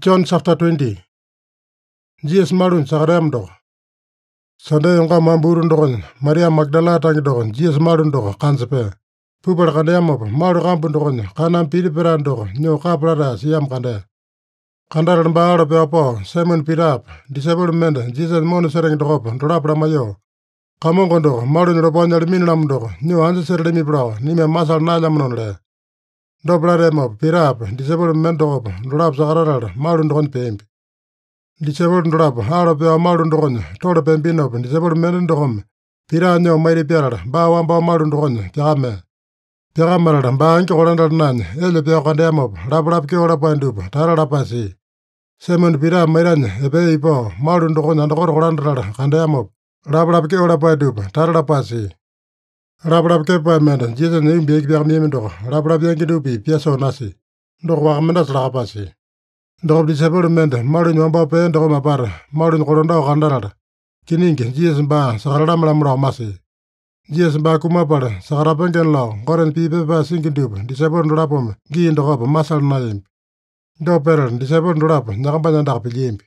John chapter 20. Jesus malun sakarem do. Sunday yonga mamburun do. Maria Magdala tangi do. Jesus malun do kansepe. Pupar kandem op malu kampun do. Kanam piri peran do. Nyo kaprada siam kande. Kandar mbaro pe apo Simon Pirap. Disable mende Jesus monu sereng do op. Ndorap ramayo. Kamong kondo malun robonya minam do. Nyo anse seremi bro. Nime masal nalam nonle. Dobrare mo Pirap. Disable mendo op. Ndorap sakarada malun do pempi. Disable ndorap haro pe malun do. Tore pembino op. Disable mendo do. Pira nyo mairi piarada. Ba wamba malun do. Piame. Piamarada ba anke koranda nan. Ele pia kandem op. Rap ke ora pandup. Tarada pasi. Simon Pirap mairanya. Epe ipo malun do. Ndokor koranda kandem op. Rap ke ora pandup. Tarada pasi. Rap ke pa menda. Jesus ni biek biak mi do. Rap yang kidupi piaso nasi. Dok wa menda sala pasi. Dok disable menda. Malun wamba pe ndok mapar. Malun koronda kandara. Kiningi Jesus ba sakarada malamra masi. Jesus ba kumapar sakarapan ken lo. Goren pipe pa sinkindup. Disable ndorapom. Gi ndokop masal naim. Do peran disable ndorap. Nyakambanya ndak pilimpi.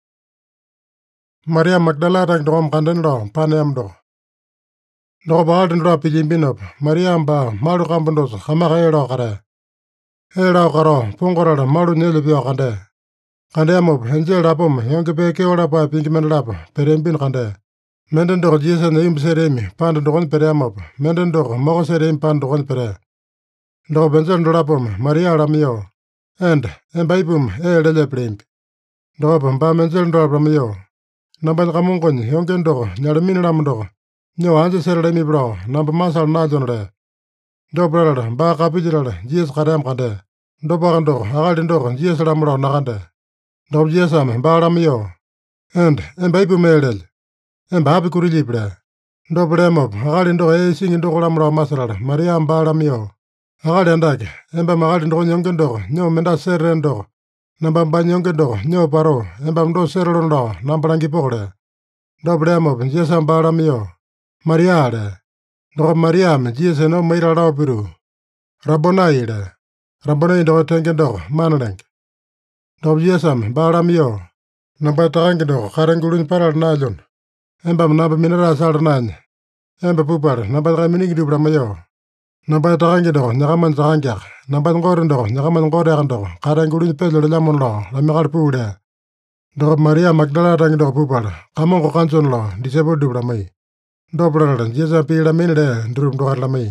Maria Magdala tang dokom kanden lo. Panem do. Doko ba den ndorap pilimpinop. Maria ba malu kampundos. Kamaka ero kare. Ero karo. Pungkorada malu nyele pio kande. Kandemop henjel rapom. Yonke pe ke ora pa pinkimen rap. Perempin kande. Menden doko Jesus na imp seremi. Pand dokon peremop. Menden doko moko seremi pand dokon pere. Doko benzel ndorapom. Maria ramio. Embaipum lele primp. Doko ba menzel ndorapamio. Namban kamungkon yonken doko. Nyalamin ram doko. Nyo anje seremi bro. Namba masal najonre. Do brother ba kapijirale. Jesus karem kande. Do bagan doko. Agalin doko. Jesus ramro nakande. Doko Jesus am ba ramio. Embaipum lele. Embapi kurili bre. Do bremop. Agalin doko singin doko ramro masarale. Maria ba ramio. Agali andake. Emba magalin doko yonken doko. Nyo menda serren doko. Namba ban yonken doko. Nyo paro. Emba mdo serron do. Namba rangi pokre. Do bremop. Jesus am ba ramio. Maria ade. Doko Maria me Jesus no maira rao piru. Rabbonai ade. Rabbonai doko tenken doko. Manareng. Doko Jesus am ba ramio. Namba takanke doko. Karengulun paral najon. Emba namba minara sal nany. Emba pupar. Namba kamining du bramayo. Namba takanke doko. Nyakaman takankiak. Namba ngoren doko. Nyakaman ngorekan doko. Karengulun pelo lamon lo. Lamikar pude. Doko Maria Magdala tangi doko pupar. Kamong ko kanson lo. Disable du bramay. Do brother Jesus pila minide ndrum do lamay.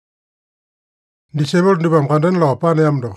Disable ndubam kanden lo panem do.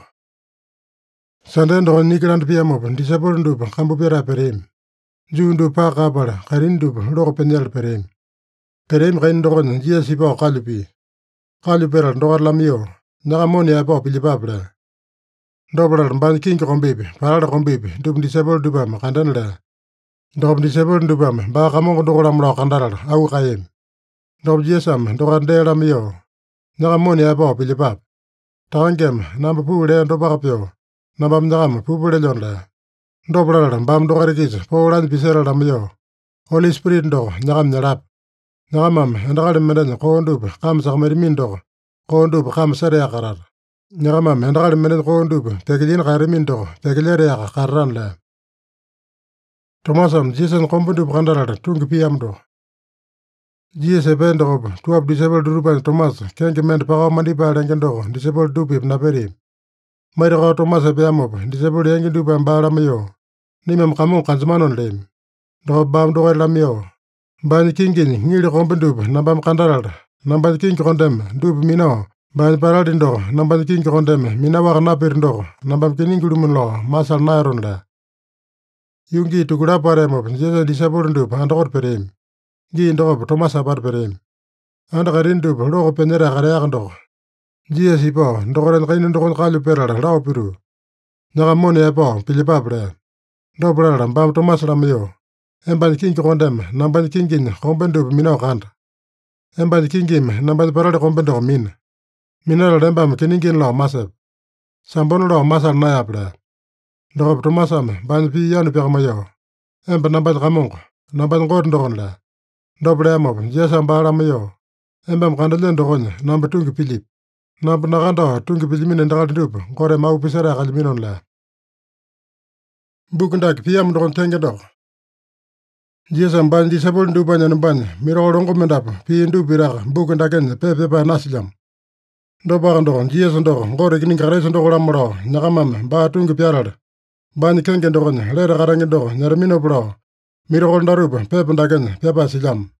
Sanden do nikran piamo. Disable ndubam kambu pera perim. Jundu pa kapara. Karindu do penyal perim. Perim kain do Jesus ipo kalupi. Kalupera do lamio. Nakamoni apo pilipapre. Do brother ban king kombibi. Parada kombibi. Dum disable ndubam kanden le. Dom disable ndubam ba kamong do ramro kandara au kayem. Dom jesam do kande ramio. Nakamoni apo pilipap. Tangem namba pule do bakapio. Nambam nakam pupule jonle. Do brother bam do karikis poran pisera ramio. Holy Spirit do nakam nyarap. Nakamam ndakal meden ko ndub kam sakmerimin do. Ko ndub kam sare akarar. Nakamam ndakal meden ko ndub tegilin karimin do. Tegilere akaran le. Tomasam Jesus kompundu kandara tungi piam do. Jesus bendo ko tuap disable durupan Thomas kenke men paka mandi pa lengen do disable dupip na peri. Mayra ko Thomas piamo disable yengi dupan bara mayo. Nimem kamong kanzmanon lem. Do bam do lamio. Ban kingin ngili kompundu nambam kandara. Namban king kondem dup mino. Ban paradin do namban king kondem mina wak napir do. Nambam kiningulumun lo masal nairon le. Yungi tukura paremo Jesus disable ndu andokor perem. Gi ndok Thomas apar perem. Andakarin du ndok penera kare ndok. Jesus ipo ndokoren kain ndokon kalu perara rao piru. Nakamoni apo pilipabre. Do brara bam Thomas ramio. Emban king kondem namban kingin kombendu mino kanda. Emban kingim namban parade kombendo min. Minara rembam kiningin lo masep. Sambon lo masal nayabre. Doko Thomasam ban pi yanu pekamayo. Emba namban kamong. Namban ngor ndokon la. Dobre amop. Jesam baramayo. Emba mkandalen dokon. Namba tungi pilip. Namba nakanda tungi pilimine ndakal dup. Kore mau pisara kaliminon la. Buku dake piamo dokon tenge doko. Jisas banya disaipel dupanya nambanya mirakolo mendapu pi dupiraka buku dakenya pepa nasilyamo. Dopaka doko Jisas doko Gote kiningi karesa doko lamo lao nyakamame baa tungi pyarala banya kenge dokonya lete karange doko nyaraminopu lao mirakolo darupa pepa dakenya pepa silyamo.